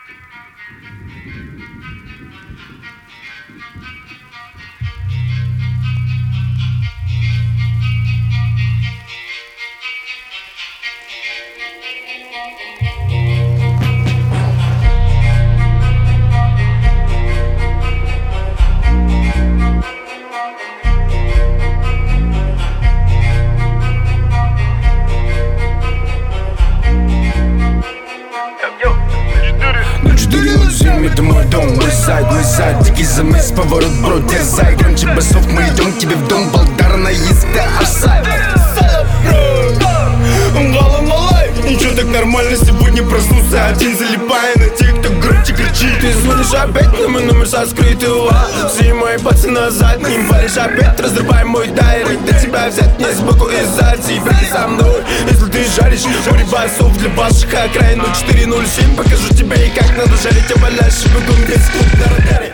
Это мой дом, мой сайт, дикий замес, поворот, бро, дерзай. Громче басов, мы идем к тебе в дом, Балдарна есть, да, арсай. Вала малай, ничего так нормально, сегодня проснулся один, залипая на тех, кто громче кричит. Ты звонишь опять, но мой номер со скрытого. Все мои пальцы назад, не валишь опять, разрывай мой дайрект. До тебя взять не сбоку и сзади, враги со мной. Если ты жаришь море басов для ваших окраин 0407, покажу тебе и как надо жарить, обваляешь бегун весь клуб на радаре.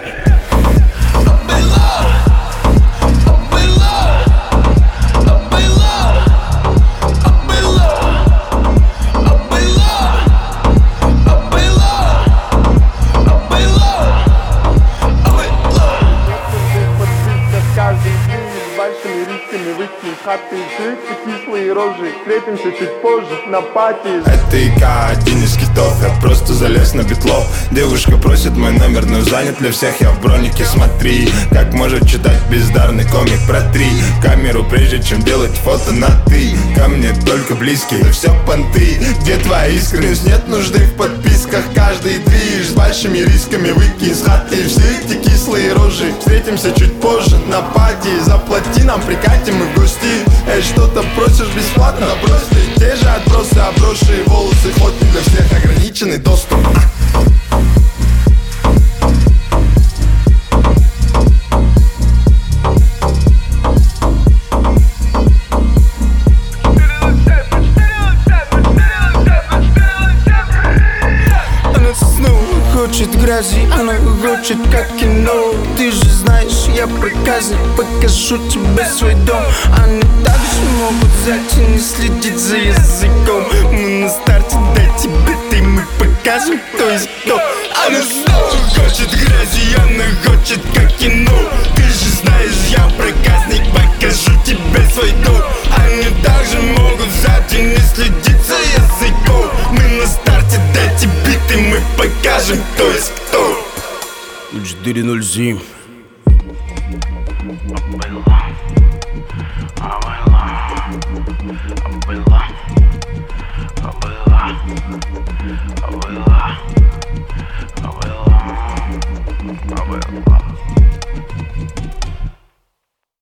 Хаты, кислые рожи, встретимся чуть позже на пати. Это ИК, один из китов, я просто залез на битло. Девушка просит мой номер, но занят для всех, я в бронике. Смотри, как может читать бездарный комик про три. Камеру, прежде чем делать фото на ты. Ко мне только близкие, да все понты. Где твоя искренность, нет нужды в подписках. Каждый движ с большими рисками, выкинь с хаты все эти кислые рожи. Встретимся чуть позже на пати. Заплати нам, прикатим и в гости. Эй, что-то просишь бесплатно, брось ты. Те же отбросы, обросшие волосы. Хоть не для всех ограниченный доступ. Хочет грязи, она хочет как кино. Ты же знаешь, я проказник, покажу тебе свой дом. Они также могут взять и не следить за языком. Мы на старте, дайте биты, мы покажем, кто есть кто. Она снова хочет грязи, она хочет как кино. Ты же знаешь, я проказник, покажу тебе свой дом. Они также могут взять и не следить за языком. Мы на старте, дайте биты, мы покажем, кто есть кто. 407.